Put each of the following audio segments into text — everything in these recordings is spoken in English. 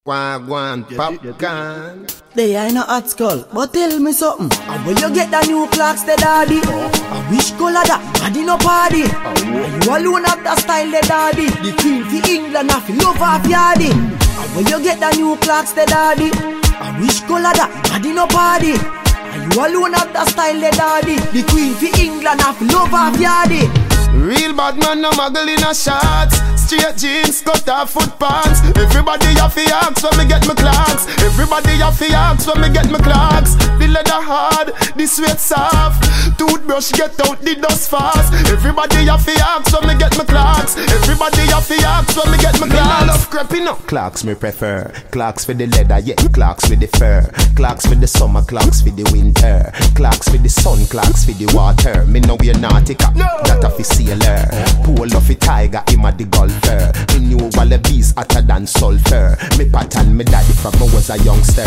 Wagwan, popcorn. They ain't no hot skull, but tell me something. And where you get the new clocks, the daddy? I wish color that, daddy no party. You alone have the style, the daddy. The queen for England, I feel love off yardy. And where you get the new clocks, the daddy? I wish color that, daddy no party. You alone have the style, the daddy. The queen for England, I feel love off yardy. Real bad man, no muggle in a shorts. Straight jeans, cut off foot pants. Everybody have to ask when me get my clocks. Everybody have to ask when me get my clocks. The leather hard, the sweat soft. Toothbrush get out the dust fast. Everybody have to ask when me get my clocks. Everybody have to ask when me get my clocks. I love creeping up. Clocks me prefer. Clocks for the leather, yeah. Clocks for the fur. Clocks for the summer, clocks for the winter. Clocks for the sun, clocks for the water. Me know we're nautica, that a fi sailor. Pull off a tiger, him a the golfer. Me knew wallabies hotter than sulfur. Me pattern me daddy from I was a youngster.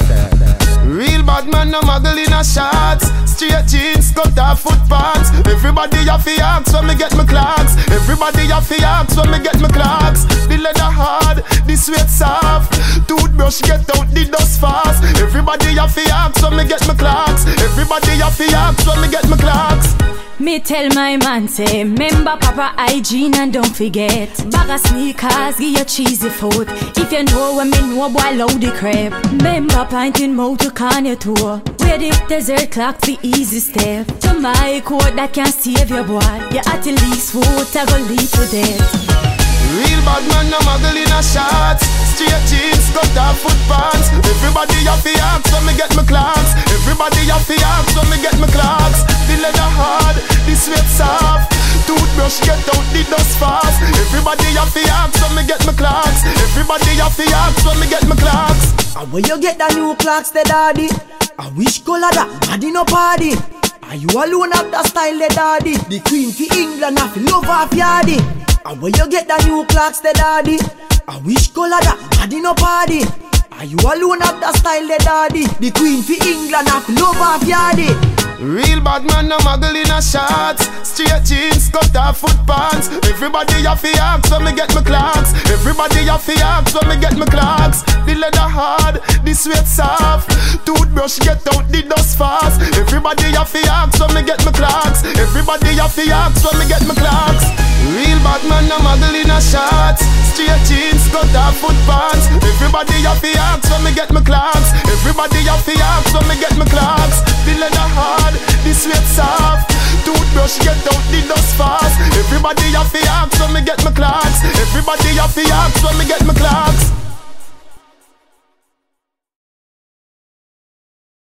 Real bad man, no muggle in a shorts. Straight jeans, cut off foot pants. Everybody have to ask when me get my clocks. Everybody have to ask when me get my clocks. The leather hard, the sweat soft. Toothbrush get out the dust fast. Everybody have to ask when me get my clocks. Everybody have to ask when me get my clocks. Me tell my man say, remember proper hygiene and don't forget. Bag of sneakers, give your cheesy foot. If you know what me know, boy, loud the crap. Remember pinting mouth to Kanye tour. Where the desert clock the easy step. To my code that can save your boy. You at the least foot, I go lead to death. Real bad man, no muggle in a shorts. Straight jeans, cut off foot pants. Everybody have to ask when me get my clocks. Everybody have to ask when me get my clocks. The leather hard, the sweat soft. Toothbrush get out the dust fast. Everybody have to ask when me get my clocks. Everybody have to ask when me get my clocks. And where you get the new clocks, the daddy? I wish color that, daddy no party. And you alone have the style, the daddy. The queen for England, I feel love off yardy. And where you get the new clocks, the daddy? I wish color that, daddy no party. And you alone have the style, the daddy. The queen for England, I feel love off yardy. Real bad man, no muggle in a shorts. Straight jeans, cut off foot pants. Everybody have to ask when me get my clocks. Everybody have to ask when me get my clocks. The leather hard, the sweat soft. Toothbrush get out the dust fast. Everybody have to ask when me get my clocks. Everybody have to ask when me get my clocks. Real bad man, no muggle in a shorts. Straight jeans, cut off foot pants. Everybody have to ask when me get my clocks. Everybody have to ask when me get my clocks. The leather hard, the sweat soft. Toothbrush get out the dust fast. Everybody have to ask when me get my clocks. Everybody have to ask when me get my clocks.